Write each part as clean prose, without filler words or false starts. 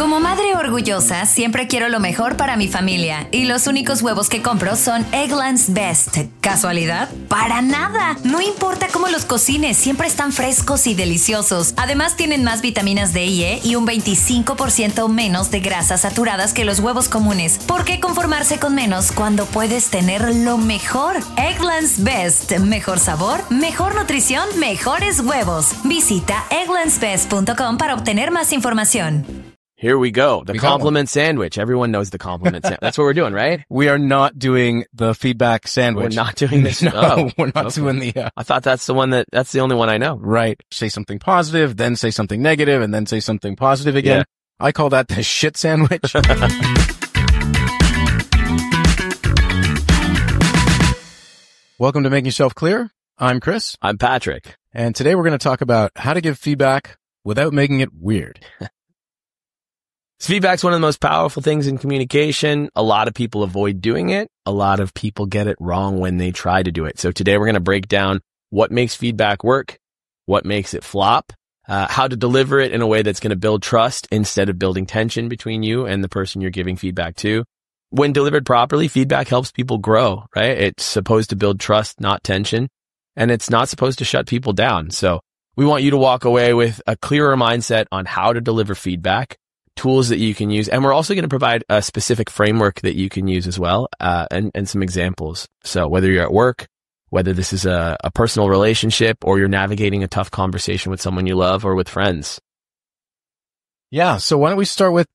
Como madre orgullosa, siempre quiero lo mejor para mi familia. Y los únicos huevos que compro son Eggland's Best. ¿Casualidad? ¡Para nada! No importa cómo los cocines, siempre están frescos y deliciosos. Además, tienen más vitaminas D y E y un 25% menos de grasas saturadas que los huevos comunes. ¿Por qué conformarse con menos cuando puedes tener lo mejor? Eggland's Best. Mejor sabor, mejor nutrición, mejores huevos. Visita egglandsbest.com para obtener más información. Here we go. The compliment sandwich. Everyone knows the compliment sandwich. That's what we're doing, right? We are not doing the feedback sandwich. We're not doing this. No, we're not doing the... I thought that's the only one I know. Right. Say something positive, then say something negative, and then say something positive again. Yeah. I call that the shit sandwich. Welcome to Making Yourself Clear. I'm Chris. I'm Patrick. And today we're going to talk about how to give feedback without making it weird. Feedback's one of the most powerful things in communication. A lot of people avoid doing it. A lot of people get it wrong when they try to do it. So today we're going to break down what makes feedback work, what makes it flop, how to deliver it in a way that's going to build trust instead of building tension between you and the person you're giving feedback to. When delivered properly, feedback helps people grow, right? It's supposed to build trust, not tension, and it's not supposed to shut people down. So we want you to walk away with a clearer mindset on how to deliver feedback, tools that you can use. And we're also going to provide a specific framework that you can use as well, and some examples. So whether you're at work, whether this is a personal relationship, or you're navigating a tough conversation with someone you love or with friends. Yeah. So why don't we start with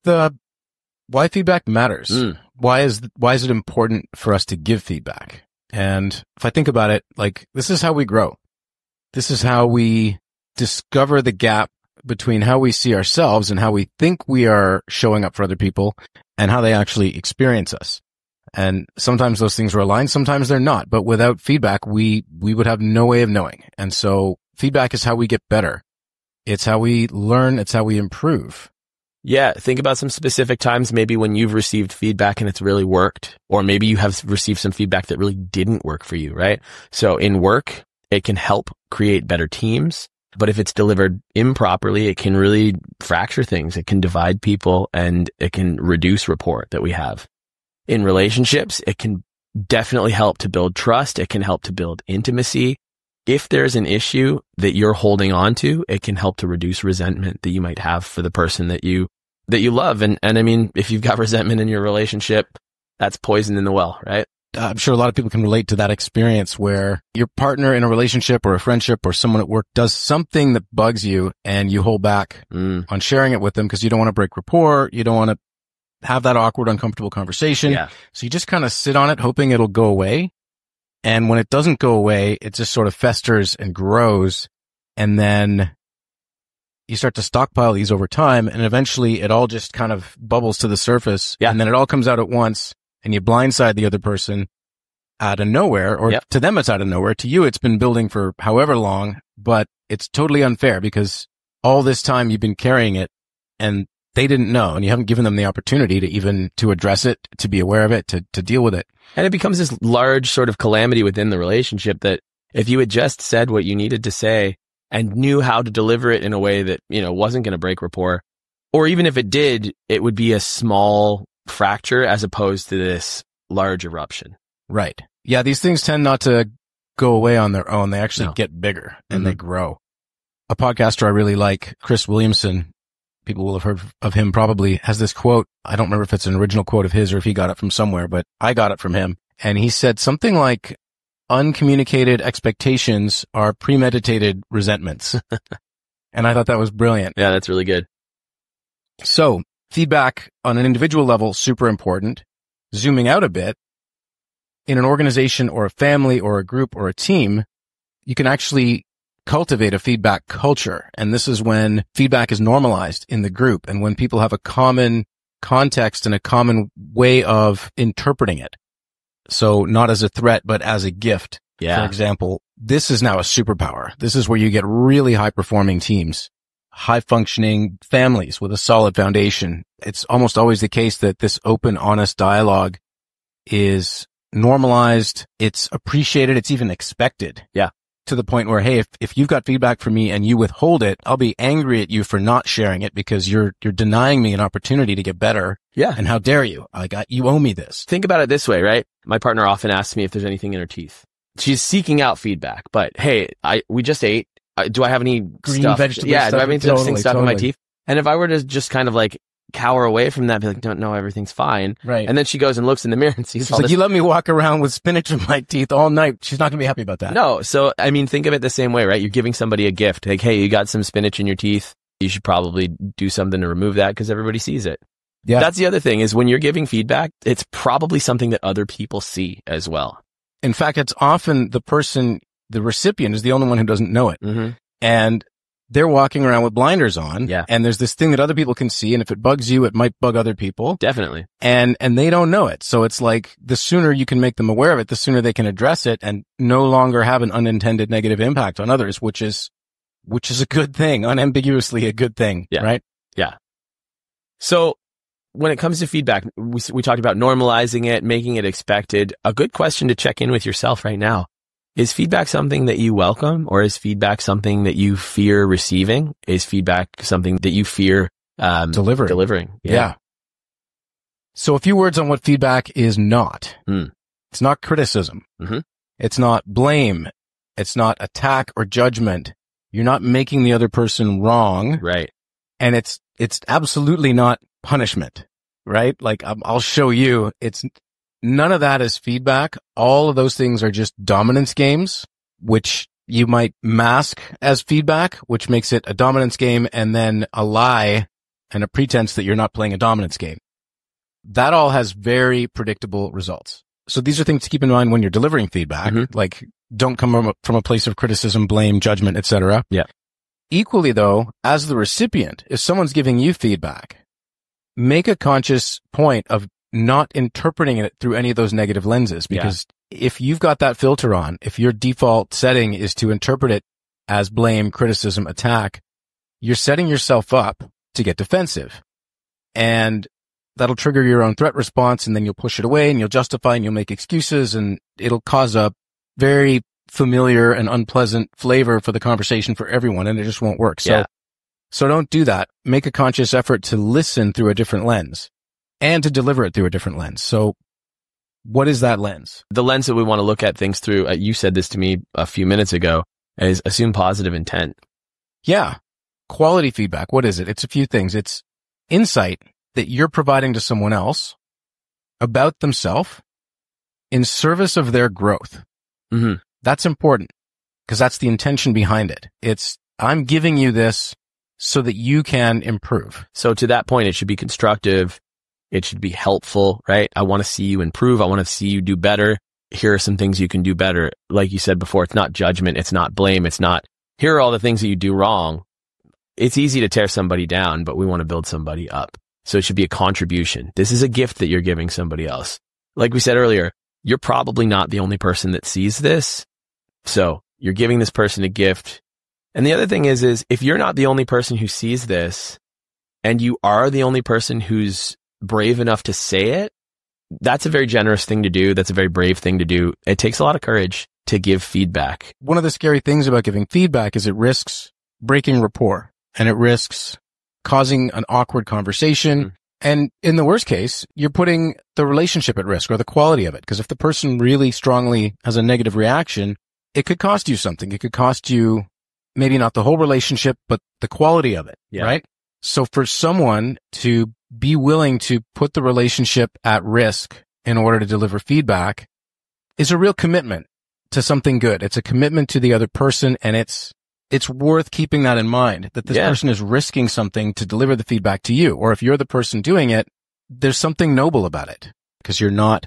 why feedback matters? Why is it important for us to give feedback? And if I think about it, like, this is how we grow. This is how we discover the gap between how we see ourselves and how we think we are showing up for other people and how they actually experience us. And sometimes those things are aligned, sometimes they're not. But without feedback, we would have no way of knowing. And so feedback is how we get better. It's how we learn. It's how we improve. Yeah. Think about some specific times, maybe when you've received feedback and it's really worked, or maybe you have received some feedback that really didn't work for you, right? So in work, it can help create better teams. But if it's delivered improperly, it can really fracture things. It can divide people and it can reduce rapport that we have. In relationships, it can definitely help to build trust. It can help to build intimacy. If there's an issue that you're holding on to, it can help to reduce resentment that you might have for the person that you love. And I mean, if you've got resentment in your relationship, that's poison in the well, right? I'm sure a lot of people can relate to that experience where your partner in a relationship or a friendship or someone at work does something that bugs you and you hold back on sharing it with them because you don't want to break rapport. You don't want to have that awkward, uncomfortable conversation. Yeah. So you just kind of sit on it hoping it'll go away. And when it doesn't go away, it just sort of festers and grows. And then you start to stockpile these over time. And eventually it all just kind of bubbles to the surface. Yeah. And then it all comes out at once. And you blindside the other person out of nowhere, or to them it's out of nowhere. To you, it's been building for however long, but it's totally unfair because all this time you've been carrying it and they didn't know, and you haven't given them the opportunity to address it, to be aware of it, to deal with it. And it becomes this large sort of calamity within the relationship that if you had just said what you needed to say and knew how to deliver it in a way that, wasn't going to break rapport, or even if it did, it would be a small fracture as opposed to this large eruption. Right. Yeah. These things tend not to go away on their own. They actually get bigger and they grow. A podcaster I really like, Chris Williamson, people will have heard of him probably, has this quote. I don't remember if it's an original quote of his or if he got it from somewhere, but I got it from him. And he said something like, uncommunicated expectations are premeditated resentments. And I thought that was brilliant. Yeah, that's really good. So feedback on an individual level, super important. Zooming out a bit, in an organization or a family or a group or a team, you can actually cultivate a feedback culture. And this is when feedback is normalized in the group and when people have a common context and a common way of interpreting it. So not as a threat, but as a gift. Yeah. For example, this is now a superpower. This is where you get really high performing teams, high functioning families with a solid foundation. It's almost always the case that this open, honest dialogue is normalized. It's appreciated. It's even expected. Yeah. to the point where, hey, if you've got feedback for me and you withhold it, I'll be angry at you for not sharing it because you're denying me an opportunity to get better. Yeah. And how dare you? You owe me this. Think about it this way, right? My partner often asks me if there's anything in her teeth. She's seeking out feedback, but hey, we just ate. Do I have any green stuff? vegetable Yeah. stuff? Do I have any interesting stuff in my Totally. teeth? And if I were to just kind of like cower away from that, be like, don't know, everything's fine. Right. And then she goes and looks in the mirror and sees She's all like, this. you let me walk around with spinach in my teeth all night. She's not going to be happy about that. No. So, I mean, think of it the same way, right? You're giving somebody a gift. Like, hey, you got some spinach in your teeth. You should probably do something to remove that because everybody sees it. Yeah. That's the other thing is when you're giving feedback, it's probably something that other people see as well. In fact, it's often the recipient is the only one who doesn't know it. Mm-hmm. And they're walking around with blinders on. Yeah. And there's this thing that other people can see. And if it bugs you, it might bug other people. Definitely. And they don't know it. So it's like the sooner you can make them aware of it, the sooner they can address it and no longer have an unintended negative impact on others, which is a good thing, unambiguously a good thing. Yeah. Right. Yeah. So when it comes to feedback, we talked about normalizing it, making it expected. A good question to check in with yourself right now. Is feedback something that you welcome, or is feedback something that you fear receiving? Is feedback something that you fear delivering? Yeah. So a few words on what feedback is not. It's not criticism. Mm-hmm. It's not blame. It's not attack or judgment. You're not making the other person wrong. Right. And it's absolutely not punishment, right? Like I'll show you. None of that is feedback. All of those things are just dominance games, which you might mask as feedback, which makes it a dominance game and then a lie and a pretense that you're not playing a dominance game. That all has very predictable results. So these are things to keep in mind when you're delivering feedback. Mm-hmm. Like don't come from a place of criticism, blame, judgment, etc. Yeah. Equally though, as the recipient, if someone's giving you feedback, make a conscious point of not interpreting it through any of those negative lenses, because if you've got that filter on, if your default setting is to interpret it as blame, criticism, attack, you're setting yourself up to get defensive, and that'll trigger your own threat response. And then you'll push it away and you'll justify and you'll make excuses, and it'll cause a very familiar and unpleasant flavor for the conversation for everyone. And it just won't work. So don't do that. Make a conscious effort to listen through a different lens and to deliver it through a different lens. So what is that lens? The lens that we want to look at things through, you said this to me a few minutes ago, is assume positive intent. Yeah. Quality feedback. What is it? It's a few things. It's insight that you're providing to someone else about themselves in service of their growth. Mm-hmm. That's important because that's the intention behind it. It's, I'm giving you this so that you can improve. So to that point, it should be constructive. It should be helpful, right? I want to see you improve. I want to see you do better. Here are some things you can do better. Like you said before, it's not judgment. It's not blame. It's not, here are all the things that you do wrong. It's easy to tear somebody down, but we want to build somebody up. So it should be a contribution. This is a gift that you're giving somebody else. Like we said earlier, you're probably not the only person that sees this. So you're giving this person a gift. And the other thing is if you're not the only person who sees this and you are the only person who's brave enough to say it, that's a very generous thing to do. That's a very brave thing to do. It takes a lot of courage to give feedback. One of the scary things about giving feedback is it risks breaking rapport and it risks causing an awkward conversation. Mm-hmm. And in the worst case, you're putting the relationship at risk or the quality of it. Because if the person really strongly has a negative reaction, it could cost you something. It could cost you maybe not the whole relationship, but the quality of it, right? So for someone to be willing to put the relationship at risk in order to deliver feedback is a real commitment to something good. It's a commitment to the other person, and it's worth keeping that in mind, that this person is risking something to deliver the feedback to you. Or if you're the person doing it, there's something noble about it because you're not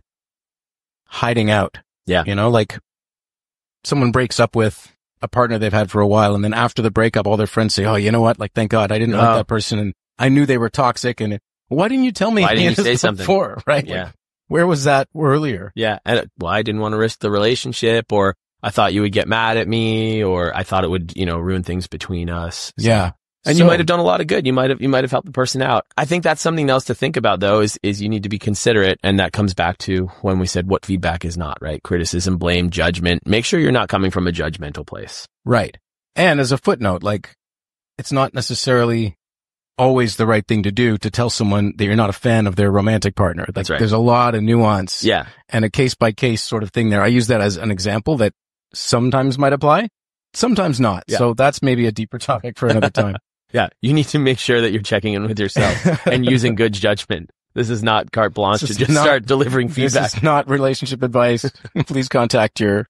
hiding out. Yeah. You know, like someone breaks up with a partner they've had for a while, and then after the breakup, all their friends say, oh, you know what? Like, thank God I didn't like that person, and I knew they were toxic, and why didn't you tell me? Why didn't you say something before, right? Yeah. Like, where was that earlier? Yeah. And I didn't want to risk the relationship, or I thought you would get mad at me, or I thought it would, ruin things between us. So, yeah. And you might have done a lot of good. You might have helped the person out. I think that's something else to think about though, is you need to be considerate. And that comes back to when we said what feedback is not, right? Criticism, blame, judgment. Make sure you're not coming from a judgmental place. Right. And as a footnote, like, it's not necessarily always the right thing to do to tell someone that you're not a fan of their romantic partner. Like, That's right. There's a lot of nuance. Yeah. And a case by case sort of thing there. I use that as an example that sometimes might apply, sometimes not. Yeah. So that's maybe a deeper topic for another time. Yeah. You need to make sure that you're checking in with yourself and using good judgment. This is not carte blanche to just start delivering feedback. This is not relationship advice. Please contact your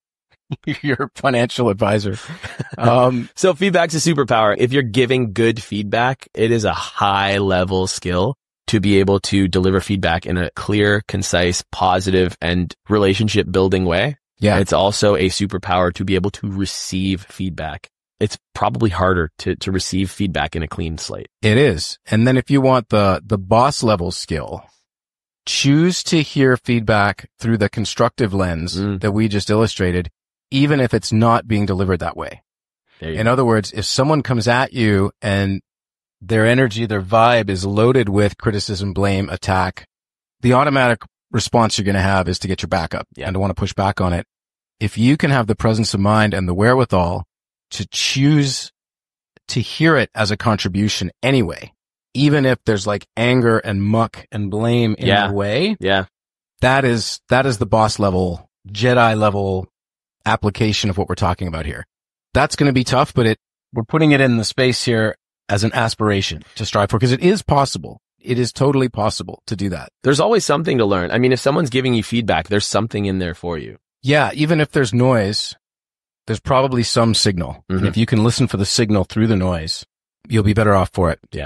financial advisor. So feedback's a superpower. If you're giving good feedback, it is a high level skill to be able to deliver feedback in a clear, concise, positive, and relationship building way. Yeah. It's also a superpower to be able to receive feedback. It's probably harder to receive feedback in a clean slate. It is. And then if you want the boss level skill, choose to hear feedback through the constructive lens that we just illustrated, even if it's not being delivered that way. In other words, if someone comes at you and their energy, their vibe is loaded with criticism, blame, attack, the automatic response you're going to have is to get your back up and to want to push back on it. If you can have the presence of mind and the wherewithal to choose to hear it as a contribution anyway, even if there's like anger and muck and blame in the way, that is the boss level, Jedi level application of what we're talking about here. That's going to be tough, but we're putting it in the space here as an aspiration to strive for, because it is possible. It is totally possible to do that. There's always something to learn. I mean, if someone's giving you feedback, there's something in there for you. Yeah. Even if there's noise, there's probably some signal. And if you can listen for the signal through the noise, you'll be better off for it. Yeah.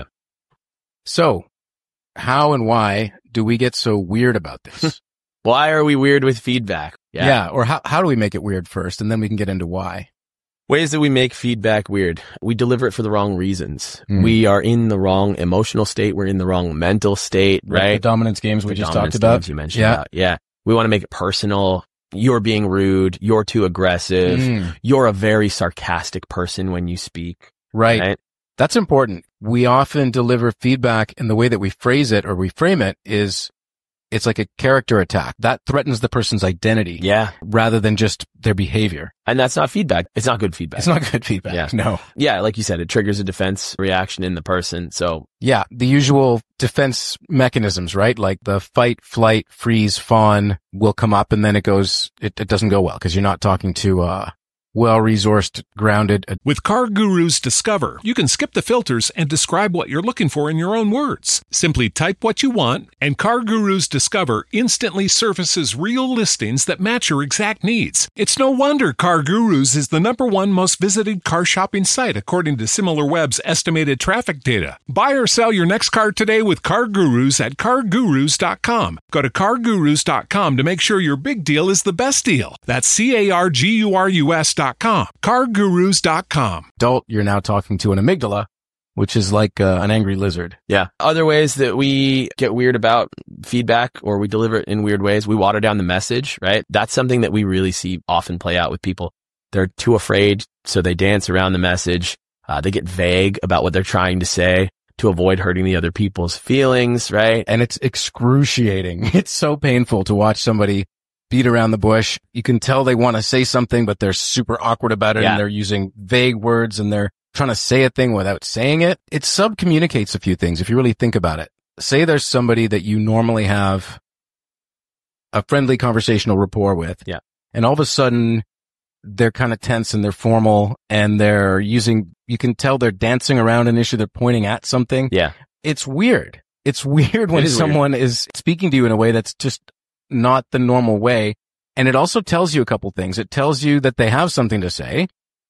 So how and why do we get so weird about this? Why are we weird with feedback? Yeah. Or how do we make it weird first? And then we can get into why. Ways that we make feedback weird. We deliver it for the wrong reasons. We are in the wrong emotional state. We're in the wrong mental state, right? The dominance games we just talked about. You mentioned about. Yeah. We want to make it personal. You're being rude. You're too aggressive. You're a very sarcastic person when you speak. Right. That's important. We often deliver feedback in the way that we phrase it or we frame it it's like a character attack. That threatens the person's identity. Yeah. Rather than just their behavior. And that's not feedback. It's not good feedback. It's not good feedback. Yeah. No. Yeah. Like you said, it triggers a defense reaction in the person. So yeah, the usual defense mechanisms, right? Like the fight, flight, freeze, fawn will come up and then it doesn't go well because you're not talking to, well-resourced, grounded. With CarGurus Discover, you can skip the filters and describe what you're looking for in your own words. Simply type what you want, and CarGurus Discover instantly surfaces real listings that match your exact needs. It's no wonder CarGurus is the #1 most visited car shopping site according to SimilarWeb's estimated traffic data. Buy or sell your next car today with CarGurus at CarGurus.com. Go to CarGurus.com to make sure your big deal is the best deal. That's CarGurus.com. CarGurus.com. Adult, you're now talking to an amygdala, which is like an angry lizard. Yeah. Other ways that we get weird about feedback or we deliver it in weird ways, we water down the message, right? That's something that we really see often play out with people. They're too afraid, so they dance around the message. They get vague about what they're trying to say to avoid hurting the other people's feelings, right? And it's excruciating. It's so painful to watch somebody beat around the bush. You can tell they want to say something, but they're super awkward about it and they're using vague words and they're trying to say a thing without saying it. It subcommunicates a few things if you really think about it. Say there's somebody that you normally have a friendly conversational rapport with. Yeah. And all of a sudden they're kind of tense and they're formal and you can tell they're dancing around an issue. They're pointing at something. Yeah. It's weird. It's weird when someone is speaking to you in a way that's just not the normal way. And it also tells you a couple things. It tells you that they have something to say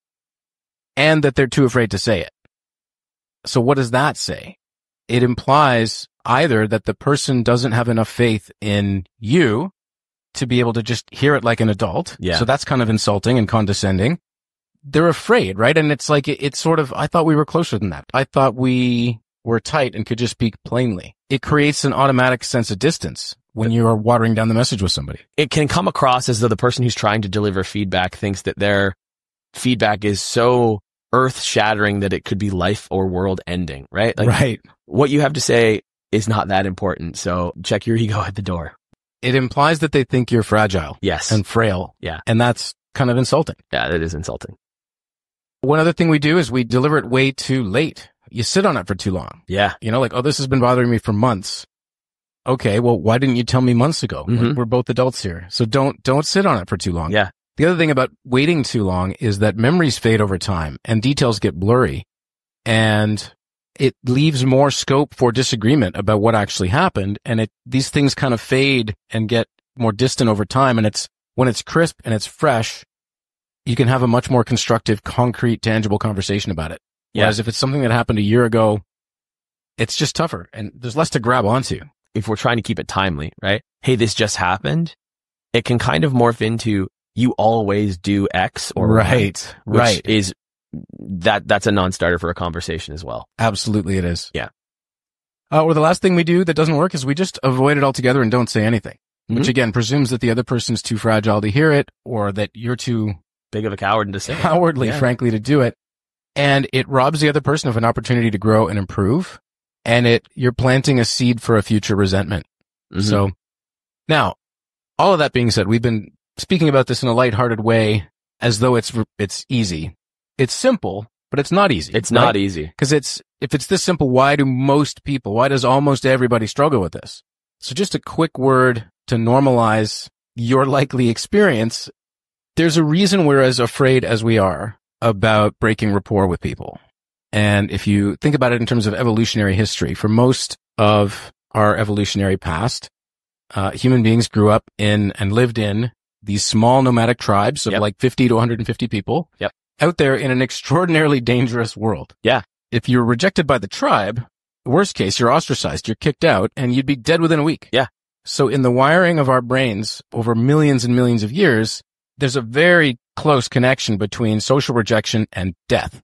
and that they're too afraid to say it. So what does that say? It implies either that the person doesn't have enough faith in you to be able to just hear it like an adult. Yeah. So that's kind of insulting and condescending. They're afraid, right? And it's like, it's sort of, I thought we were closer than that. I thought we were tight and could just speak plainly. It creates an automatic sense of distance when you are watering down the message with somebody. It can come across as though the person who's trying to deliver feedback thinks that their feedback is so earth shattering that it could be life or world ending, right? Like, right. What you have to say is not that important. So check your ego at the door. It implies that they think you're fragile. Yes. And frail. Yeah. And that's kind of insulting. Yeah, that is insulting. One other thing we do is we deliver it way too late. You sit on it for too long. Yeah. You know, like, oh, this has been bothering me for months. Okay, well, why didn't you tell me months ago? We're both adults here. So don't sit on it for too long. Yeah. The other thing about waiting too long is that memories fade over time and details get blurry, and it leaves more scope for disagreement about what actually happened. And these things kind of fade and get more distant over time. And when it's crisp and it's fresh, you can have a much more constructive, concrete, tangible conversation about it. Yeah. Whereas if it's something that happened a year ago, it's just tougher and there's less to grab onto. If we're trying to keep it timely, right? Hey, this just happened. It can kind of morph into you always do X or right, Y, right. Which is that's a non-starter for a conversation as well. Absolutely, it is. Yeah. Or the last thing we do that doesn't work is we just avoid it altogether and don't say anything, which again presumes that the other person's too fragile to hear it, or that you're too big of a coward to say cowardly, frankly, to do it. And it robs the other person of an opportunity to grow and improve. And you're planting a seed for a future resentment. So now, all of that being said, we've been speaking about this in a lighthearted way as though it's easy. It's simple, but it's not easy. It's not easy. Because if it's this simple, why does almost everybody struggle with this? So just a quick word to normalize your likely experience. There's a reason we're as afraid as we are about breaking rapport with people. And if you think about it in terms of evolutionary history, for most of our evolutionary past, human beings grew up in and lived in these small nomadic tribes of like 50 to 150 people out there in an extraordinarily dangerous world. Yeah. If you're rejected by the tribe, worst case, you're ostracized, you're kicked out, and you'd be dead within a week. Yeah. So in the wiring of our brains over millions and millions of years, there's a very close connection between social rejection and death.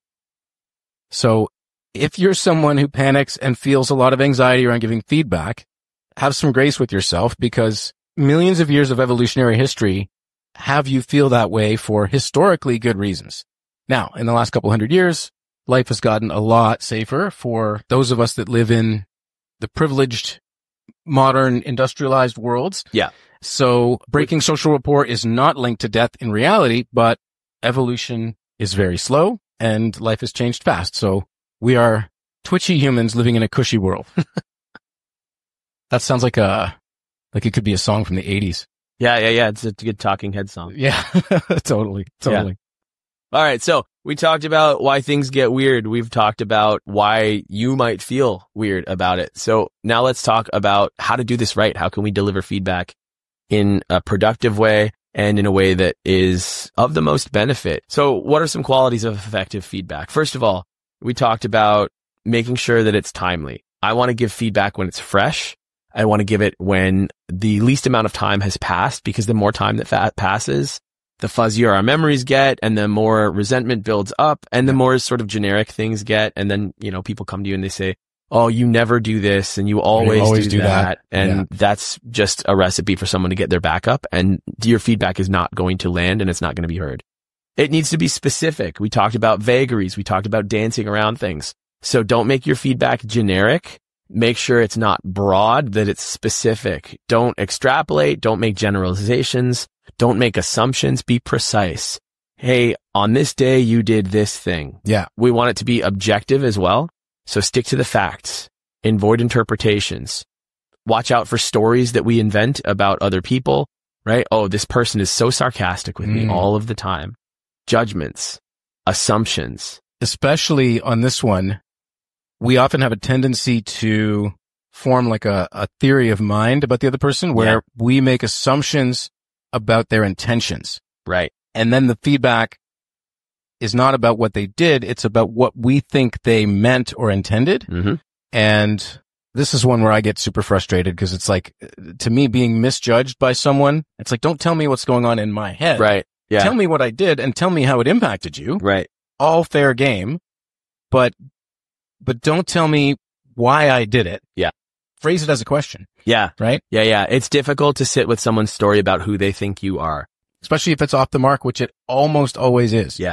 So if you're someone who panics and feels a lot of anxiety around giving feedback, have some grace with yourself, because millions of years of evolutionary history have you feel that way for historically good reasons. Now, in the last couple hundred years, life has gotten a lot safer for those of us that live in the privileged, modern, industrialized worlds. Yeah. So breaking social rapport is not linked to death in reality, but evolution is very slow and life has changed fast. So we are twitchy humans living in a cushy world. That sounds like it could be a song from the 80s. Yeah. It's a good Talking Head song. Yeah, totally. Yeah. All right. So we talked about why things get weird. We've talked about why you might feel weird about it. So now let's talk about how to do this right. How can we deliver feedback in a productive way and in a way that is of the most benefit? So what are some qualities of effective feedback? First of all, we talked about making sure that it's timely. I want to give feedback when it's fresh. I want to give it when the least amount of time has passed, because the more time that passes, the fuzzier our memories get, and the more resentment builds up, and the more sort of generic things get. And then, people come to you and they say, oh, you never do this, and you always do that. And that's just a recipe for someone to get their back up, and your feedback is not going to land and it's not going to be heard. It needs to be specific. We talked about vagaries. We talked about dancing around things. So don't make your feedback generic. Make sure it's not broad, that it's specific. Don't extrapolate. Don't make generalizations. Don't make assumptions. Be precise. Hey, on this day, you did this thing. Yeah. We want it to be objective as well. So stick to the facts. Avoid interpretations. Watch out for stories that we invent about other people, right? Oh, this person is so sarcastic with me all of the time. Judgments, assumptions. Especially on this one, we often have a tendency to form like a theory of mind about the other person where we make assumptions about their intentions. Right. And then the feedback is not about what they did. It's about what we think they meant or intended. Mm-hmm. And this is one where I get super frustrated, because it's like, to me, being misjudged by someone, it's like, don't tell me what's going on in my head. Right. Yeah. Tell me what I did and tell me how it impacted you. Right. All fair game, but don't tell me why I did it. Yeah. Phrase it as a question. Yeah. Right? Yeah. It's difficult to sit with someone's story about who they think you are. Especially if it's off the mark, which it almost always is. Yeah.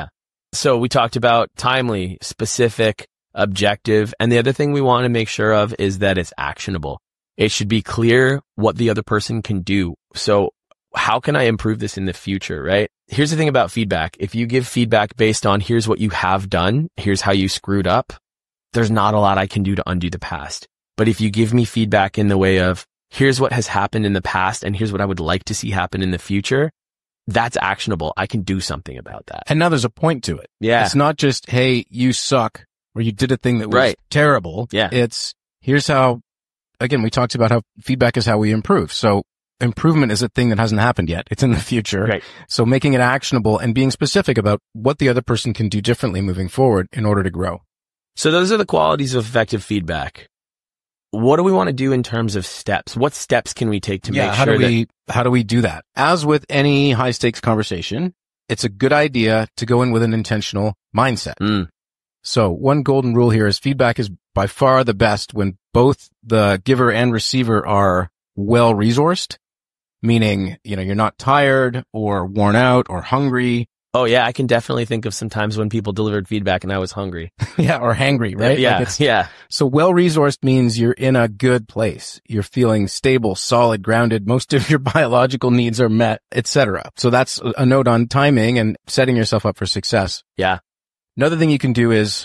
So we talked about timely, specific, objective. And the other thing we want to make sure of is that it's actionable. It should be clear what the other person can do. So how can I improve this in the future, right? Here's the thing about feedback. If you give feedback based on here's what you have done, here's how you screwed up, there's not a lot I can do to undo the past. But if you give me feedback in the way of here's what has happened in the past and here's what I would like to see happen in the future, that's actionable. I can do something about that. And now there's a point to it. Yeah. It's not just, hey, you suck, or you did a thing that was terrible. Yeah. It's, here's how, again, we talked about how feedback is how we improve. So improvement is a thing that hasn't happened yet. It's in the future. Right. So making it actionable and being specific about what the other person can do differently moving forward in order to grow. So those are the qualities of effective feedback. What do we want to do in terms of steps? What steps can we take to make sure how do we do that? As with any high stakes conversation, it's a good idea to go in with an intentional mindset. So one golden rule here is feedback is by far the best when both the giver and receiver are well resourced, meaning, you're not tired or worn out or hungry. Oh yeah, I can definitely think of some times when people delivered feedback and I was hungry. Yeah, or hangry, right? Yeah. So well-resourced means you're in a good place. You're feeling stable, solid, grounded. Most of your biological needs are met, etc. So that's a note on timing and setting yourself up for success. Yeah. Another thing you can do is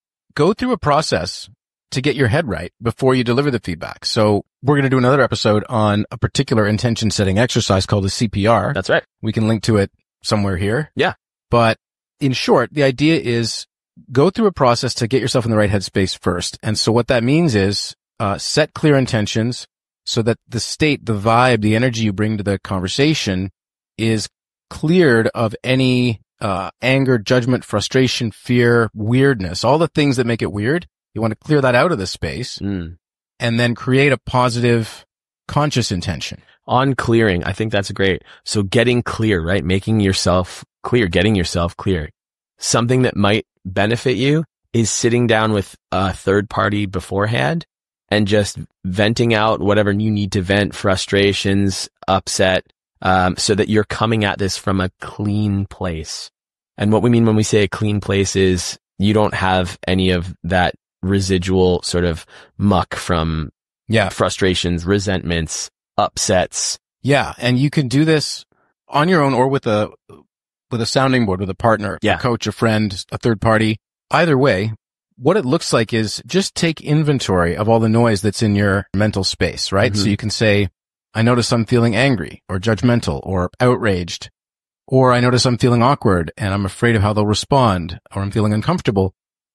go through a process to get your head right before you deliver the feedback. So we're going to do another episode on a particular intention setting exercise called the CPR. That's right. We can link to it somewhere here. Yeah. But in short, the idea is go through a process to get yourself in the right headspace first. And so what that means is set clear intentions so that the state, the vibe, the energy you bring to the conversation is cleared of any anger, judgment, frustration, fear, weirdness, all the things that make it weird. You want to clear that out of the space and then create a positive, conscious intention. On clearing, I think that's great. So getting clear, right? Making yourself clear, getting yourself clear. Something that might benefit you is sitting down with a third party beforehand and just venting out whatever you need to vent, frustrations, upset, so that you're coming at this from a clean place. And what we mean when we say a clean place is you don't have any of that residual sort of muck from frustrations, resentments, upsets. Yeah. And you can do this on your own or with a sounding board, with a partner, a coach, a friend, a third party. Either way, what it looks like is just take inventory of all the noise that's in your mental space, right? So you can say, I notice I'm feeling angry or judgmental or outraged, or I notice I'm feeling awkward and I'm afraid of how they'll respond, or I'm feeling uncomfortable.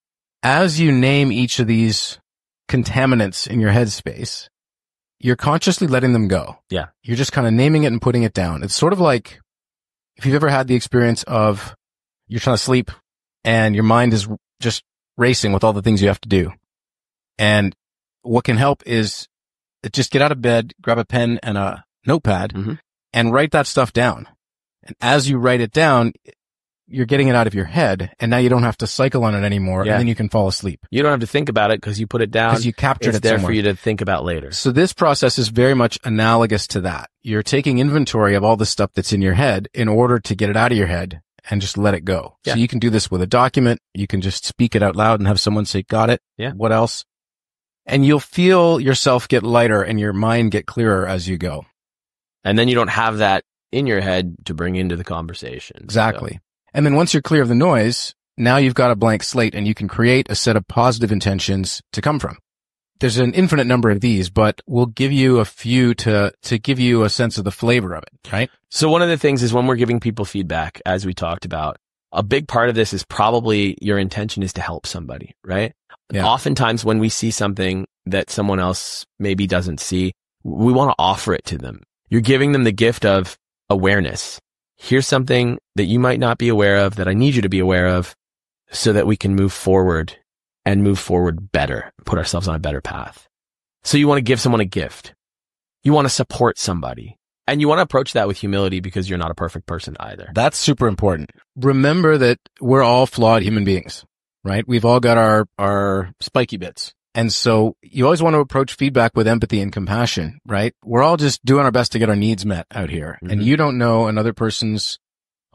As you name each of these contaminants in your headspace, you're consciously letting them go. Yeah. You're just kind of naming it and putting it down. It's sort of like if you've ever had the experience of you're trying to sleep and your mind is just racing with all the things you have to do. And what can help is just get out of bed, grab a pen and a notepad and write that stuff down. And as you write it down, you're getting it out of your head, and now you don't have to cycle on it anymore, and then you can fall asleep. You don't have to think about it because you put it down. Because you captured it there somewhere. for you to think about later. So this process is very much analogous to that. You're taking inventory of all the stuff that's in your head in order to get it out of your head and just let it go. Yeah. So you can do this with a document. You can just speak it out loud and have someone say, got it. Yeah. What else? And you'll feel yourself get lighter and your mind get clearer as you go. And then you don't have that in your head to bring into the conversation. Exactly. So. And then once you're clear of the noise, now you've got a blank slate and you can create a set of positive intentions to come from. There's an infinite number of these, but we'll give you a few to give you a sense of the flavor of it, right? So one of the things is when we're giving people feedback, as we talked about, a big part of this is probably your intention is to help somebody, right? Yeah. Oftentimes when we see something that someone else maybe doesn't see, we want to offer it to them. You're giving them the gift of awareness. Here's something that you might not be aware of that I need you to be aware of so that we can move forward and move forward better, put ourselves on a better path. So you want to give someone a gift. You want to support somebody. And you want to approach that with humility because you're not a perfect person either. That's super important. Remember that we're all flawed human beings, right? We've all got our spiky bits. And so you always want to approach feedback with empathy and compassion, right? We're all just doing our best to get our needs met out here. Mm-hmm. And you don't know another person's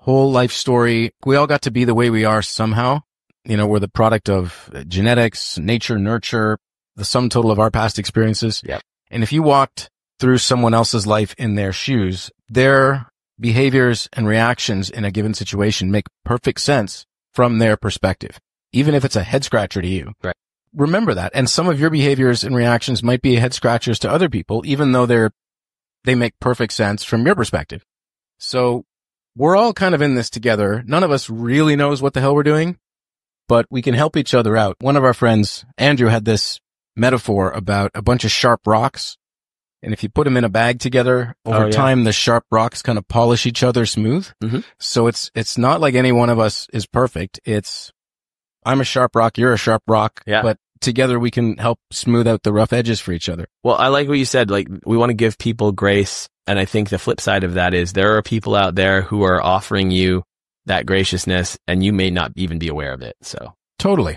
whole life story. We all got to be the way we are somehow. You know, we're the product of genetics, nature, nurture, the sum total of our past experiences. Yep. And if you walked through someone else's life in their shoes, their behaviors and reactions in a given situation make perfect sense from their perspective, even if it's a head scratcher to you. Right. Remember that. And some of your behaviors and reactions might be head scratchers to other people, even though they make perfect sense from your perspective. So we're all kind of in this together. None of us really knows what the hell we're doing, but we can help each other out. One of our friends, Andrew, had this metaphor about a bunch of sharp rocks. And if you put them in a bag together, over time, the sharp rocks kind of polish each other smooth. Mm-hmm. So it's not like any one of us is perfect. I'm a sharp rock, you're a sharp rock, but together we can help smooth out the rough edges for each other. Well, I like what you said. Like, we want to give people grace. And I think the flip side of that is there are people out there who are offering you that graciousness and you may not even be aware of it. So Totally.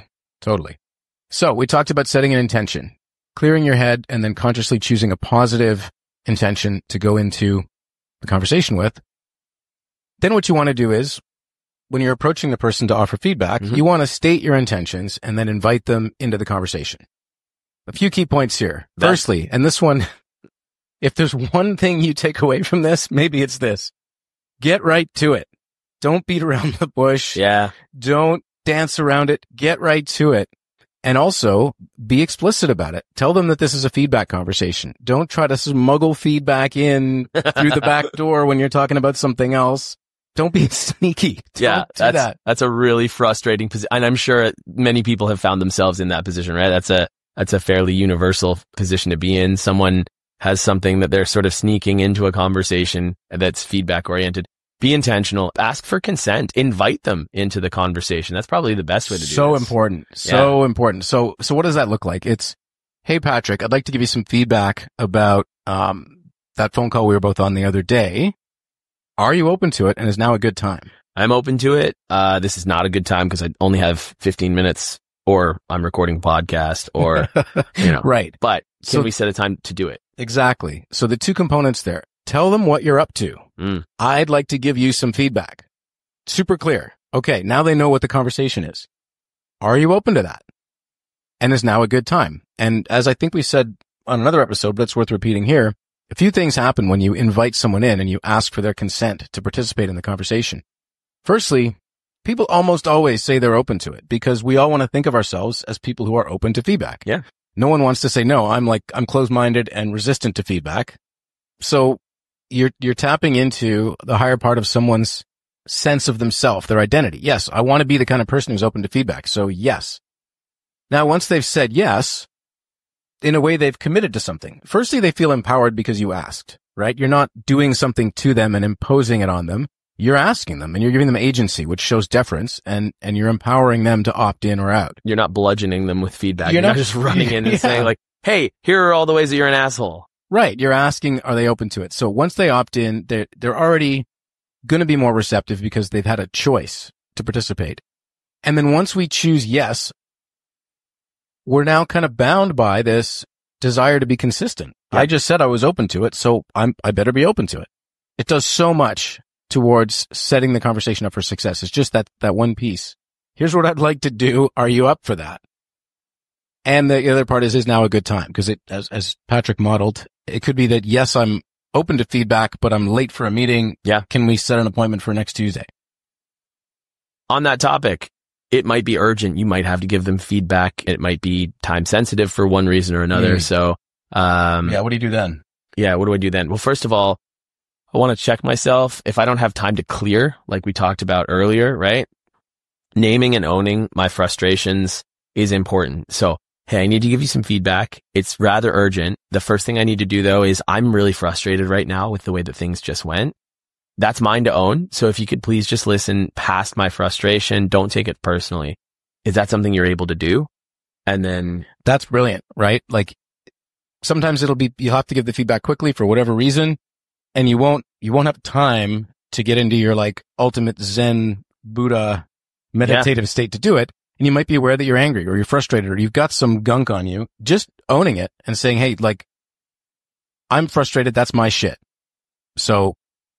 So we talked about setting an intention, clearing your head, and then consciously choosing a positive intention to go into the conversation with. Then what you want to do is, when you're approaching the person to offer feedback, you want to state your intentions and then invite them into the conversation. A few key points here. Firstly, and this one, if there's one thing you take away from this, maybe it's this. Get right to it. Don't beat around the bush. Yeah. Don't dance around it. Get right to it. And also be explicit about it. Tell them that this is a feedback conversation. Don't try to smuggle feedback in through the back door when you're talking about something else. Don't be sneaky. That's a really frustrating position. And I'm sure many people have found themselves in that position, right? That's a fairly universal position to be in. Someone has something that they're sort of sneaking into a conversation that's feedback oriented. Be intentional. Ask for consent. Invite them into the conversation. That's probably the best way to do this. So important. So what does that look like? It's, hey, Patrick, I'd like to give you some feedback about that phone call we were both on the other day. Are you open to it? And is now a good time? I'm open to it. This is not a good time because I only have 15 minutes or I'm recording a podcast or, Right. But can we set a time to do it? Exactly. So the two components there. Tell them what you're up to. I'd like to give you some feedback. Super clear. Okay. Now they know what the conversation is. Are you open to that? And is now a good time? And as I think we said on another episode, but it's worth repeating here, a few things happen when you invite someone in and you ask for their consent to participate in the conversation. Firstly, people almost always say they're open to it because we all want to think of ourselves as people who are open to feedback. Yeah. No one wants to say, no, I'm closed-minded and resistant to feedback. So you're tapping into the higher part of someone's sense of themselves, their identity. Yes, I want to be the kind of person who's open to feedback. So yes. Now, once they've said yes, in a way they've committed to something. Firstly, they feel empowered because you asked, right? You're not doing something to them and imposing it on them. You're asking them and you're giving them agency, which shows deference, and you're empowering them to opt in or out. You're not bludgeoning them with feedback. You're not just running in and saying like, hey, here are all the ways that you're an asshole. Right. You're asking, are they open to it? So once they opt in, they're already going to be more receptive because they've had a choice to participate. And then once we choose yes, we're now kind of bound by this desire to be consistent. Yeah. I just said I was open to it, so I better be open to it. It does so much towards setting the conversation up for success. It's just that one piece. Here's what I'd like to do. Are you up for that? And the other part is now a good time? Because as Patrick modeled, it could be that, yes, I'm open to feedback, but I'm late for a meeting. Yeah. Can we set an appointment for next Tuesday? On that topic, it might be urgent. You might have to give them feedback. It might be time sensitive for one reason or another. So, what do you do then? Yeah. What do I do then? Well, first of all, I want to check myself. If I don't have time to clear, like we talked about earlier, right? Naming and owning my frustrations is important. So, hey, I need to give you some feedback. It's rather urgent. The first thing I need to do though is I'm really frustrated right now with the way that things just went. That's mine to own. So if you could please just listen past my frustration, don't take it personally. Is that something you're able to do? And then that's brilliant, right? Like sometimes you'll have to give the feedback quickly for whatever reason. And you won't have time to get into your like ultimate Zen Buddha meditative state to do it. And you might be aware that you're angry or you're frustrated or you've got some gunk on you. Just owning it and saying, hey, like, I'm frustrated. That's my shit. So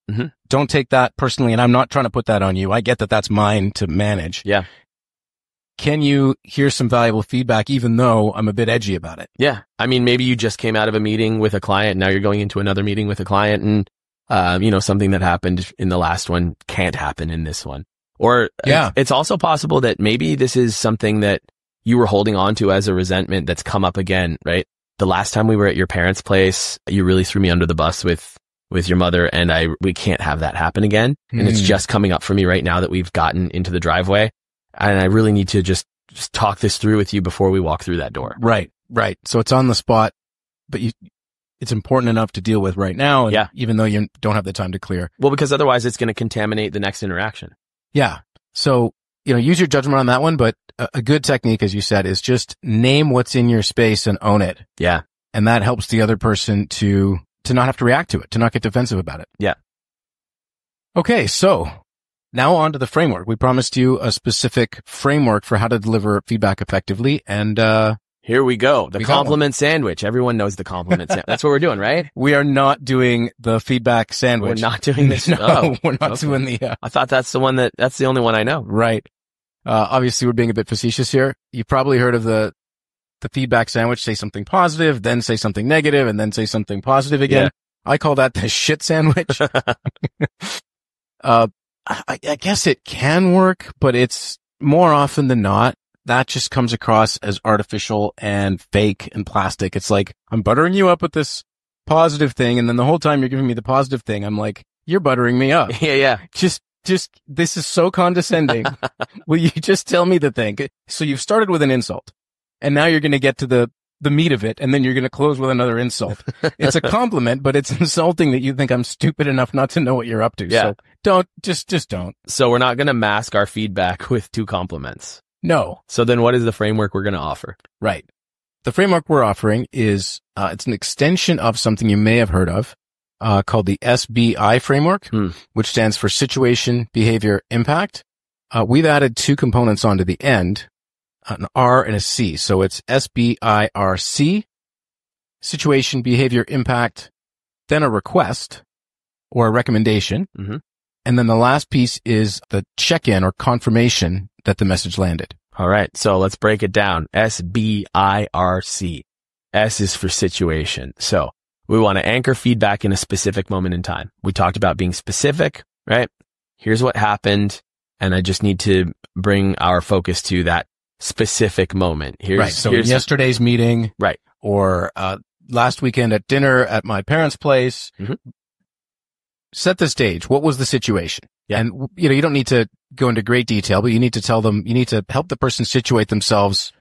Don't take that personally. And I'm not trying to put that on you. I get that that's mine to manage. Yeah. Can you hear some valuable feedback even though I'm a bit edgy about it? Yeah. I mean, maybe you just came out of a meeting with a client. Now you're going into another meeting with a client and, something that happened in the last one can't happen in this one. Or it's also possible that maybe this is something that you were holding on to as a resentment that's come up again, right? The last time we were at your parents' place, you really threw me under the bus with your mother, and we can't have that happen again. And it's just coming up for me right now that we've gotten into the driveway. And I really need to just talk this through with you before we walk through that door. Right. So it's on the spot, but it's important enough to deal with right now. And even though you don't have the time to clear. Well, because otherwise it's going to contaminate the next interaction. Yeah. So, use your judgment on that one, but a good technique, as you said, is just name what's in your space and own it. Yeah. And that helps the other person to not have to react to it, to not get defensive about it. Yeah. Okay. So now on to the framework. We promised you a specific framework for how to deliver feedback effectively. And, here we go. The compliment sandwich. Everyone knows the compliment sandwich. That's what we're doing, right? We are not doing the feedback sandwich. We're not doing this. No, we're not doing the, I thought that's the only one I know. Right. Obviously we're being a bit facetious here. You probably heard of the feedback sandwich. Say something positive, then say something negative, and then say something positive again. Yeah. I call that the shit sandwich. I guess it can work, but it's more often than not, that just comes across as artificial and fake and plastic. It's like, I'm buttering you up with this positive thing. And then the whole time you're giving me the positive thing, I'm like, you're buttering me up. Yeah. Just, this is so condescending. Will you just tell me the thing? So you've started with an insult and now you're going to get to the meat of it. And then you're going to close with another insult. It's a compliment, but it's insulting that you think I'm stupid enough not to know what you're up to. Yeah. So just don't. So we're not going to mask our feedback with 2 compliments. No. So then what is the framework we're going to offer? Right. The framework we're offering is, it's an extension of something you may have heard of, called the SBI framework, which stands for Situation, Behavior, Impact. We've added 2 components onto the end, an R and a C. So it's SBIRC, Situation, Behavior, Impact, then a request or a recommendation. Mm-hmm. And then the last piece is the check-in or confirmation that the message landed. All right. So let's break it down. SBIRC. S is for situation. So we want to anchor feedback in a specific moment in time. We talked about being specific, right? Here's what happened. And I just need to bring our focus to that specific moment. Right. So yesterday's meeting. Right. Or, last weekend at dinner at my parents' place. Mm-hmm. Set the stage. What was the situation? Yeah. And, you don't need to go into great detail, but you need to tell them, you need to help the person situate themselves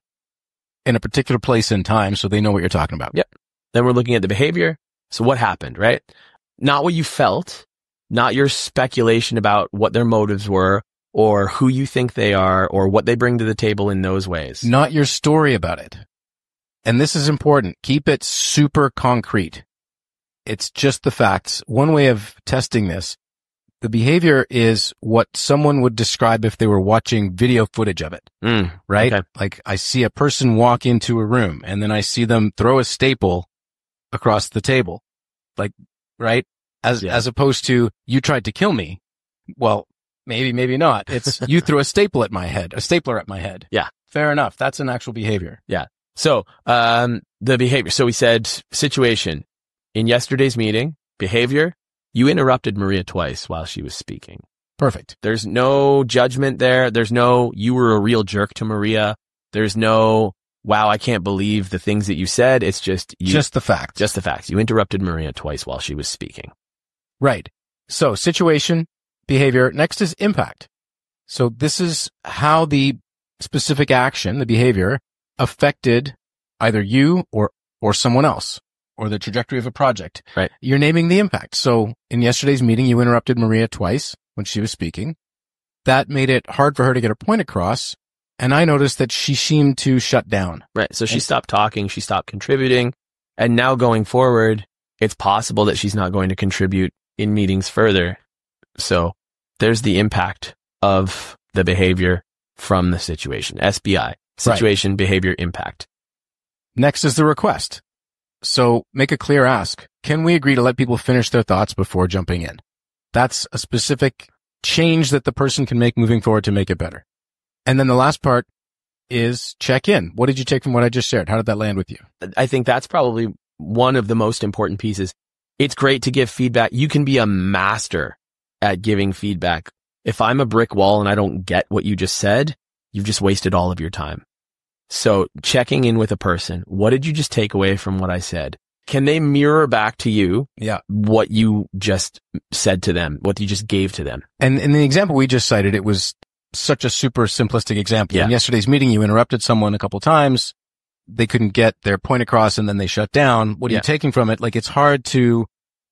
in a particular place and time so they know what you're talking about. Yep. Then we're looking at the behavior. So what happened, right? Not what you felt, not your speculation about what their motives were or who you think they are or what they bring to the table in those ways. Not your story about it. And this is important. Keep it super concrete. It's just the facts. One way of testing this, the behavior is what someone would describe if they were watching video footage of it, right? Okay. Like I see a person walk into a room and then I see them throw a staple across the table, like, right? As opposed to you tried to kill me. Well, maybe not. It's you threw a stapler at my head. Yeah. Fair enough. That's an actual behavior. Yeah. So, the behavior. So we said situation. In yesterday's meeting, behavior, you interrupted Maria twice while she was speaking. Perfect. There's no judgment there. There's no, you were a real jerk to Maria. There's no, wow, I can't believe the things that you said. It's just you. Just the facts. Just the facts. You interrupted Maria twice while she was speaking. Right. So situation, behavior. Next is impact. So this is how the specific action, the behavior, affected either you or someone else. Or the trajectory of a project. Right. You're naming the impact. So in yesterday's meeting, you interrupted Maria twice when she was speaking. That made it hard for her to get her point across. And I noticed that she seemed to shut down. Right. So she stopped talking. She stopped contributing. And now going forward, it's possible that she's not going to contribute in meetings further. So there's the impact of the behavior from the situation. SBI. Situation, behavior, impact. Next is the request. So make a clear ask. Can we agree to let people finish their thoughts before jumping in? That's a specific change that the person can make moving forward to make it better. And then the last part is check in. What did you take from what I just shared? How did that land with you? I think that's probably one of the most important pieces. It's great to give feedback. You can be a master at giving feedback. If I'm a brick wall and I don't get what you just said, you've just wasted all of your time. So checking in with a person, what did you just take away from what I said? Can they mirror back to you what you just said to them, what you just gave to them? And in the example we just cited, it was such a super simplistic example. Yeah. In yesterday's meeting, you interrupted someone a couple times. They couldn't get their point across and then they shut down. What are you taking from it? Like, it's hard to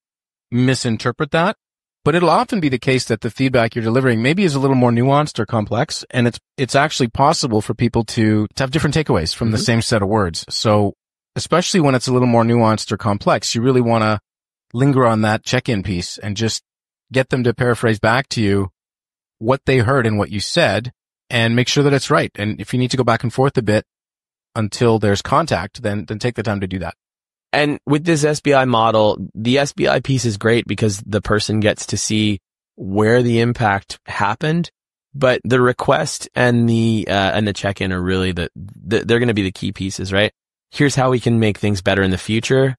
misinterpret that, but it'll often be the case that the feedback you're delivering maybe is a little more nuanced or complex. And it's actually possible for people to have different takeaways from the same set of words. So especially when it's a little more nuanced or complex, you really want to linger on that check-in piece and just get them to paraphrase back to you what they heard and what you said and make sure that it's right. And if you need to go back and forth a bit until there's contact, then take the time to do that. And with this SBI model, the SBI piece is great because the person gets to see where the impact happened, but the request and the check-in are really they're going to be the key pieces, right? Here's how we can make things better in the future.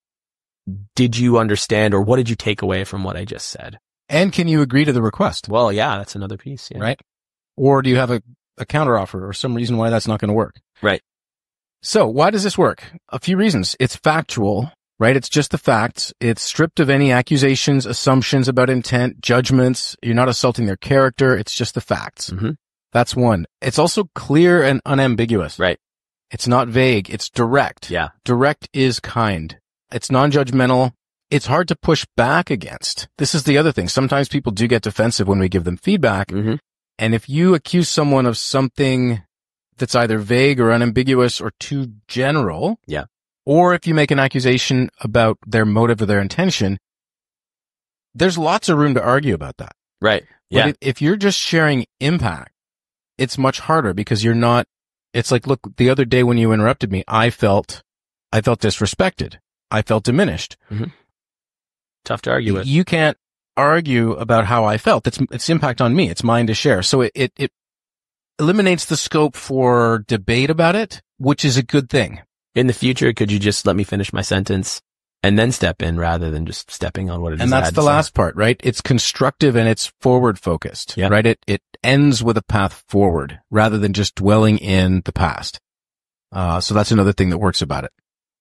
Did you understand, or what did you take away from what I just said? And can you agree to the request? Well, yeah, that's another piece. Yeah. Right? Or do you have a counteroffer or some reason why that's not going to work? Right. So why does this work? A few reasons. It's factual, right? It's just the facts. It's stripped of any accusations, assumptions about intent, judgments. You're not assaulting their character. It's just the facts. Mm-hmm. That's one. It's also clear and unambiguous. Right. It's not vague. It's direct. Yeah. Direct is kind. It's non-judgmental. It's hard to push back against. This is the other thing. Sometimes people do get defensive when we give them feedback. Mm-hmm. And if you accuse someone of something that's either vague or unambiguous or too general, or if you make an accusation about their motive or their intention, there's lots of room to argue about that. Right. Yeah. But if you're just sharing impact, it's much harder because you're not, it's like, look, the other day when you interrupted me, I felt disrespected. I felt diminished. Mm-hmm. Tough to argue with. You can't argue about how I felt. It's impact on me. It's mine to share. So it eliminates the scope for debate about it, which is a good thing. In the future, could you just let me finish my sentence and then step in rather than just stepping on what it is? And that's the last part, right? It's constructive and it's forward focused, right? It ends with a path forward rather than just dwelling in the past. So that's another thing that works about it.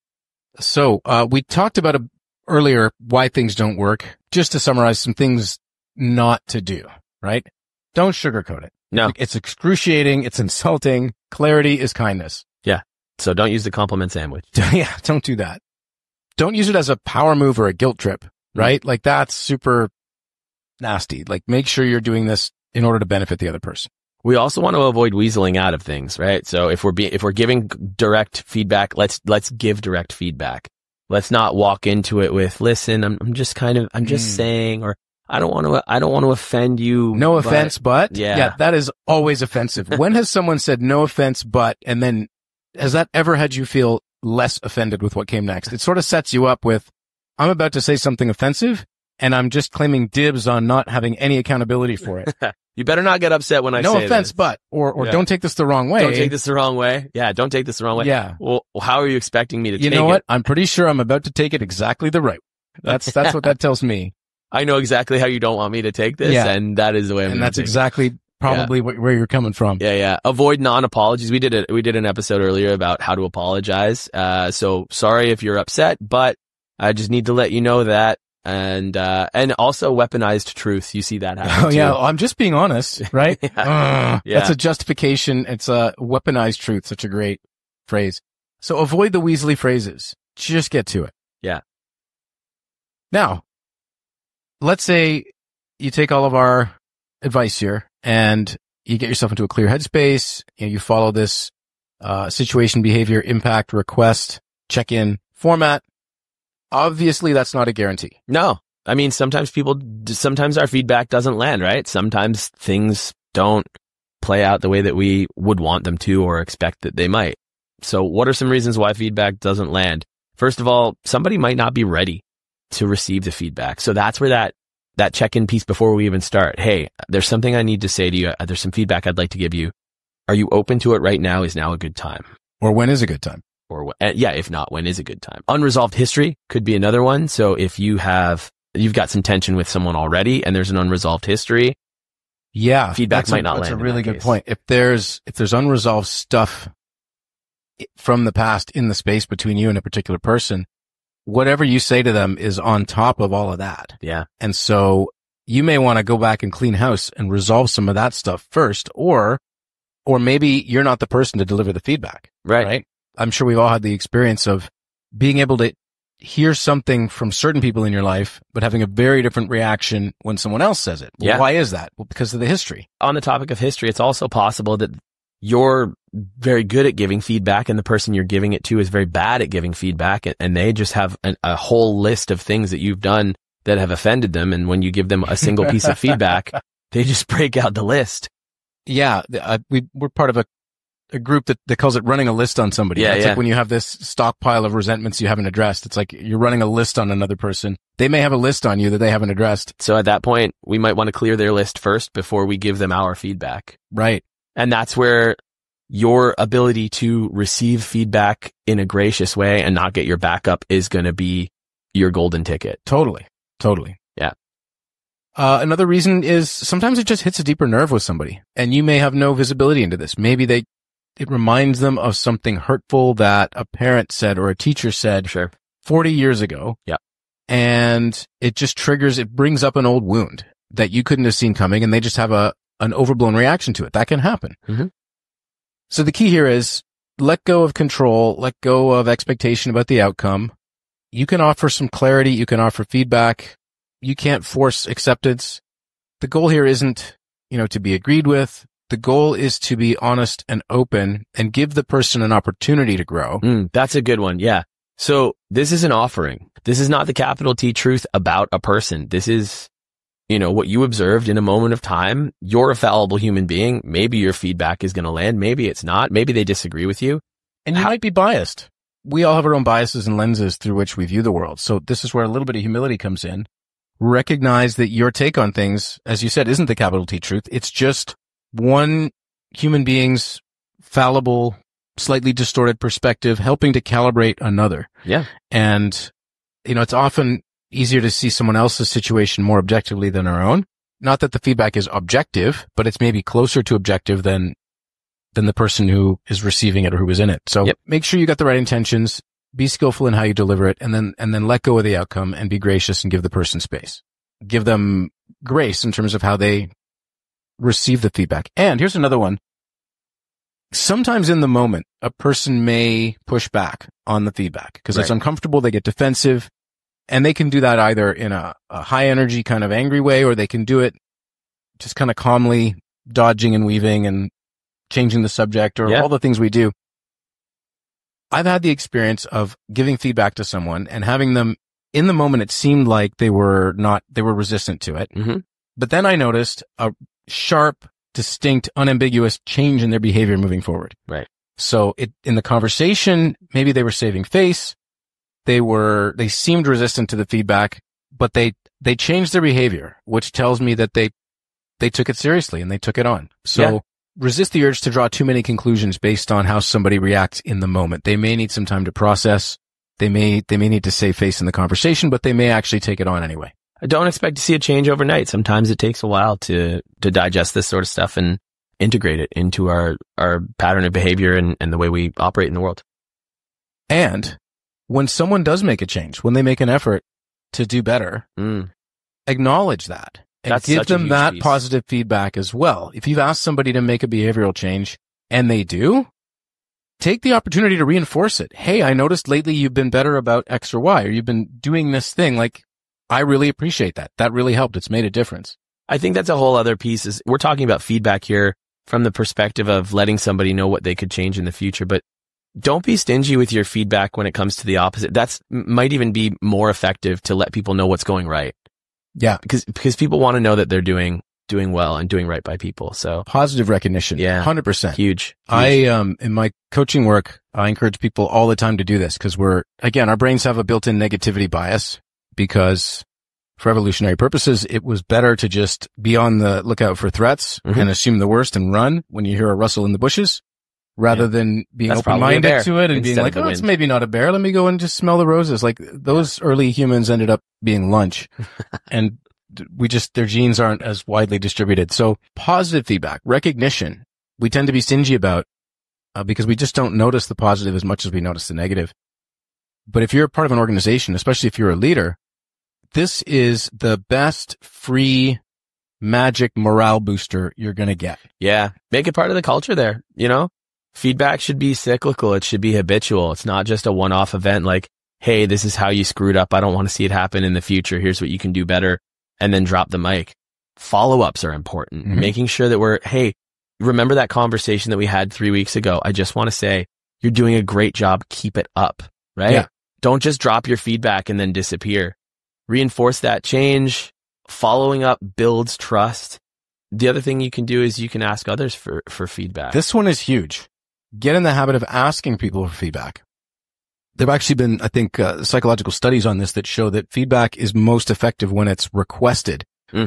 So, we talked about earlier why things don't work. Just to summarize some things not to do, right? Don't sugarcoat it. No. It's excruciating. It's insulting. Clarity is kindness. Yeah. So don't use the compliment sandwich. Yeah. Don't do that. Don't use it as a power move or a guilt trip, right? Like that's super nasty. Like make sure you're doing this in order to benefit the other person. We also want to avoid weaseling out of things, right? So if we're giving direct feedback, let's give direct feedback. Let's not walk into it with, listen, I'm just saying, or I don't want to offend you. No offense, but yeah, that is always offensive. When has someone said no offense, but, and then has that ever had you feel less offended with what came next? It sort of sets you up with, I'm about to say something offensive and I'm just claiming dibs on not having any accountability for it. You better not get upset when I say no offense, this. But, or don't take this the wrong way. Don't take this the wrong way. Yeah. Don't take this the wrong way. Yeah. Well, how are you expecting me to take it? You know what? I'm pretty sure I'm about to take it exactly the right way. That's what that tells me. I know exactly how you don't want me to take this. Yeah. And that is the way I'm And going that's to take exactly probably where you're coming from. Yeah. Yeah. Avoid non-apologies. We did an episode earlier about how to apologize. So sorry if you're upset, but I just need to let you know that. And also weaponized truth. You see that happen. Oh, yeah. I'm just being honest, right? Yeah. That's a justification. It's a weaponized truth. Such a great phrase. So avoid the Weasley phrases. Just get to it. Yeah. Now, let's say you take all of our advice here and you get yourself into a clear headspace. You follow this, situation, behavior, impact, request, check-in format. Obviously, that's not a guarantee. No. I mean, sometimes our feedback doesn't land, right? Sometimes things don't play out the way that we would want them to or expect that they might. So what are some reasons why feedback doesn't land? First of all, somebody might not be ready to receive the feedback. So that's where that check-in piece before we even start. Hey, there's something I need to say to you. There's some feedback I'd like to give you. Are you open to it right now? Is now a good time? Or when is a good time? Or if not, when is a good time? Unresolved history could be another one. So if you've got some tension with someone already and there's an unresolved history, feedback might not land. That's a really good point. If there's unresolved stuff from the past in the space between you and a particular person, whatever you say to them is on top of all of that. Yeah. And so you may want to go back and clean house and resolve some of that stuff first, or maybe you're not the person to deliver the feedback. Right? I'm sure we've all had the experience of being able to hear something from certain people in your life, but having a very different reaction when someone else says it. Well, why is that? Well, because of the history. On the topic of history, it's also possible that you're very good at giving feedback and the person you're giving it to is very bad at giving feedback, and they just have a whole list of things that you've done that have offended them. And when you give them a single piece of feedback, they just break out the list. Yeah. We're part of a group that calls it running a list on somebody. It's like when you have this stockpile of resentments you haven't addressed. It's like you're running a list on another person. They may have a list on you that they haven't addressed. So at that point, we might want to clear their list first before we give them our feedback. Right. And that's where your ability to receive feedback in a gracious way and not get your back up is going to be your golden ticket. Totally. Yeah. Another reason is sometimes it just hits a deeper nerve with somebody, and you may have no visibility into this. Maybe it reminds them of something hurtful that a parent said or a teacher said 40 years ago. Yeah. And it just brings up an old wound that you couldn't have seen coming, and they just have an overblown reaction to it. That can happen. Mm-hmm. So the key here is let go of control, let go of expectation about the outcome. You can offer some clarity. You can offer feedback. You can't force acceptance. The goal here isn't, to be agreed with. The goal is to be honest and open and give the person an opportunity to grow. That's a good one. Yeah. So this is an offering. This is not the capital T truth about a person. This is, what you observed in a moment of time. You're a fallible human being. Maybe your feedback is going to land. Maybe it's not. Maybe they disagree with you. And you might be biased. We all have our own biases and lenses through which we view the world. So this is where a little bit of humility comes in. Recognize that your take on things, as you said, isn't the capital T truth. It's just one human being's fallible, slightly distorted perspective helping to calibrate another. Yeah. And, it's often easier to see someone else's situation more objectively than our own. Not that the feedback is objective, but it's maybe closer to objective than the person who is receiving it or who is in it. So Make sure you got the right intentions, be skillful in how you deliver it, and then let go of the outcome and be gracious and give the person space. Give them grace in terms of how they receive the feedback. And here's another one. Sometimes in the moment, a person may push back on the feedback because it's uncomfortable. They get defensive, and they can do that either in a high energy kind of angry way, or they can do it just kind of calmly dodging and weaving and changing the subject or all the things we do. I've had the experience of giving feedback to someone and having them in the moment. It seemed like they were resistant to it. Mm-hmm. But then I noticed a sharp, distinct, unambiguous change in their behavior moving forward. Right. So in the conversation, maybe they were saving face. They seemed resistant to the feedback, but they changed their behavior, which tells me that they took it seriously and they took it on. So resist the urge to draw too many conclusions based on how somebody reacts in the moment. They may need some time to process. They may need to save face in the conversation, but they may actually take it on anyway. I don't expect to see a change overnight. Sometimes it takes a while to digest this sort of stuff and integrate it into our pattern of behavior and the way we operate in the world. And when someone does make a change, when they make an effort to do better, acknowledge that. And give them that positive feedback as well. If you've asked somebody to make a behavioral change and they do, take the opportunity to reinforce it. Hey, I noticed lately you've been better about X or Y, or you've been doing this thing. Like, I really appreciate that. That really helped. It's made a difference. I think that's a whole other piece. We're talking about feedback here from the perspective of letting somebody know what they could change in the future, but don't be stingy with your feedback when it comes to the opposite. That's might even be more effective to let people know what's going right. Yeah. Because people want to know that they're doing well and doing right by people. So positive recognition. Yeah. 100%. Huge. In my coaching work, I encourage people all the time to do this because our brains have a built-in negativity bias because for evolutionary purposes, it was better to just be on the lookout for threats and assume the worst and run when you hear a rustle in the bushes, rather than being open-minded to it and being like, oh, it's maybe not a bear. Let me go and just smell the roses. Like those early humans ended up being lunch and their genes aren't as widely distributed. So positive feedback, recognition, we tend to be stingy about because we just don't notice the positive as much as we notice the negative. But if you're part of an organization, especially if you're a leader, this is the best free magic morale booster you're going to get. Yeah. Make it part of the culture there. You know, feedback should be cyclical. It should be habitual. It's not just a one-off event like, hey, this is how you screwed up. I don't want to see it happen in the future. Here's what you can do better. And then drop the mic. Follow-ups are important. Making sure that hey, remember that conversation that we had 3 weeks ago? I just want to say you're doing a great job. Keep it up, right? Yeah. Don't just drop your feedback and then disappear. Reinforce that change. Following up builds trust. The other thing you can do is you can ask others for feedback. This one is huge. Get in the habit of asking people for feedback. There have actually been, I think, psychological studies on this that show that feedback is most effective when it's requested.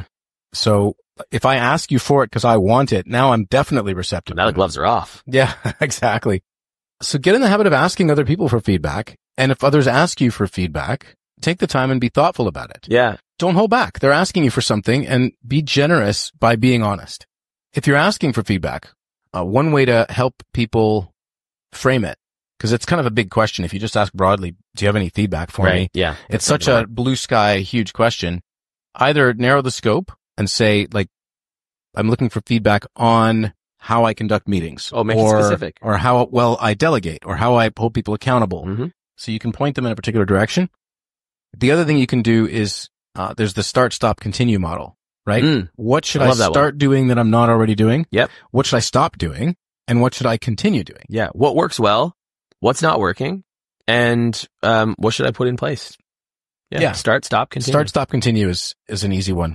So if I ask you for it because I want it, now I'm definitely receptive. Now the gloves are off. Yeah, exactly. So get in the habit of asking other people for feedback. And if others ask you for feedback, take the time and be thoughtful about it. Yeah. Don't hold back. They're asking you for something, and be generous by being honest. If you're asking for feedback, one way to help people frame it, because it's kind of a big question. If you just ask broadly, do you have any feedback for me? Yeah. It's such a blue sky, huge question. Either narrow the scope and say, like, I'm looking for feedback on how I conduct meetings. Oh, make it specific. Or how well I delegate, or how I hold people accountable. So you can point them in a particular direction. The other thing you can do is, there's the start, stop, continue model, right? What should I start doing that I'm not already doing? Yep. What should I stop doing? And what should I continue doing? Yeah. What works well? What's not working? And, what should I put in place? Yeah. Start, stop, continue. Start, stop, continue is an easy one.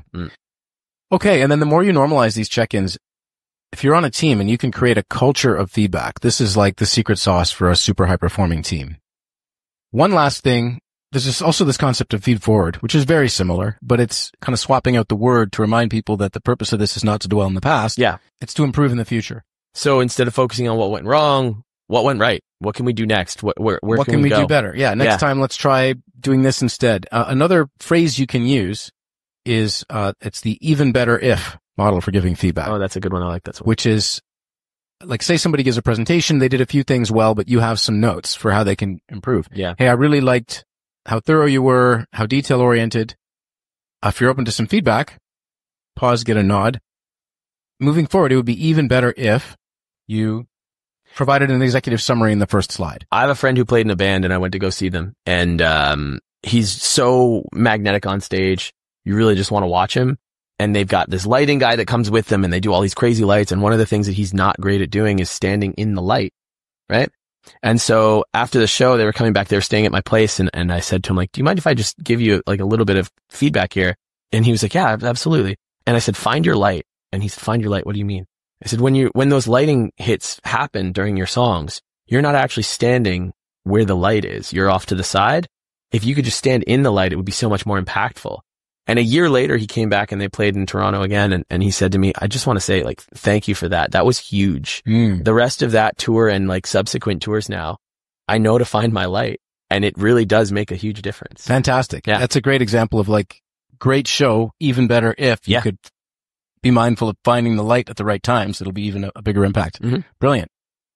Okay. And then the more you normalize these check-ins, if you're on a team and you can create a culture of feedback, this is like the secret sauce for a super high performing team. One last thing. There's also this concept of feed forward, which is very similar, but it's kind of swapping out the word to remind people that the purpose of this is not to dwell in the past. Yeah. It's to improve in the future. So instead of focusing on what went wrong, what went right? What can we do next? Where what can we do better? Yeah. Next time, let's try doing this instead. Another phrase you can use is, it's the even better if model for giving feedback. Oh, that's a good one. I like that one. Which is, like, say somebody gives a presentation, they did a few things well, but you have some notes for how they can improve. Yeah. Hey, I really liked how thorough you were, how detail-oriented. If you're open to some feedback, pause, get a nod. Moving forward, it would be even better if you provided an executive summary in the first slide. I have a friend who played in a band, and I went to go see them. And he's so magnetic on stage, you really just want to watch him. And they've got this lighting guy that comes with them, and they do all these crazy lights. And one of the things that he's not great at doing is standing in the light, right? And so after the show, they were coming back, they were staying at my place. And I said to him, like, do you mind if I just give you like a little bit of feedback here? And he was like, yeah, absolutely. And I said, find your light. And he said, find your light. What do you mean? I said, when those lighting hits happen during your songs, you're not actually standing where the light is. You're off to the side. If you could just stand in the light, it would be so much more impactful. And a year later, he came back and they played in Toronto again. And he said to me, I just want to say, like, thank you for that. That was huge. The rest of that tour and like subsequent tours now, I know to find my light, and it really does make a huge difference. Fantastic. Yeah. That's a great example of like great show, even better if you could be mindful of finding the light at the right times. It'll be even a bigger impact. Brilliant.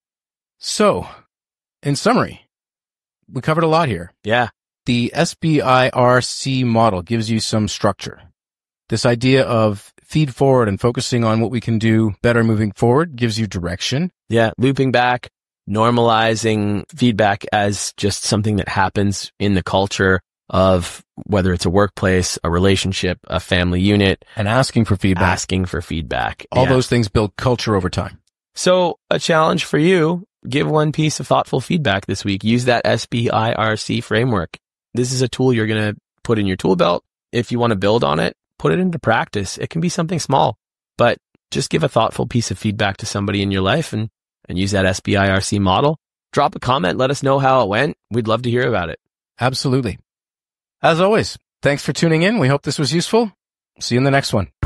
So in summary, we covered a lot here. Yeah. The SBIRC model gives you some structure. This idea of feed forward and focusing on what we can do better moving forward gives you direction. Yeah. Looping back, normalizing feedback as just something that happens in the culture of whether it's a workplace, a relationship, a family unit. And asking for feedback. All those things build culture over time. So a challenge for you, give one piece of thoughtful feedback this week. Use that SBIRC framework. This is a tool you're going to put in your tool belt. If you want to build on it, put it into practice. It can be something small, but just give a thoughtful piece of feedback to somebody in your life and use that SBIRC model. Drop a comment. Let us know how it went. We'd love to hear about it. Absolutely. As always, Thanks for tuning in. We hope this was useful. See you in the next one.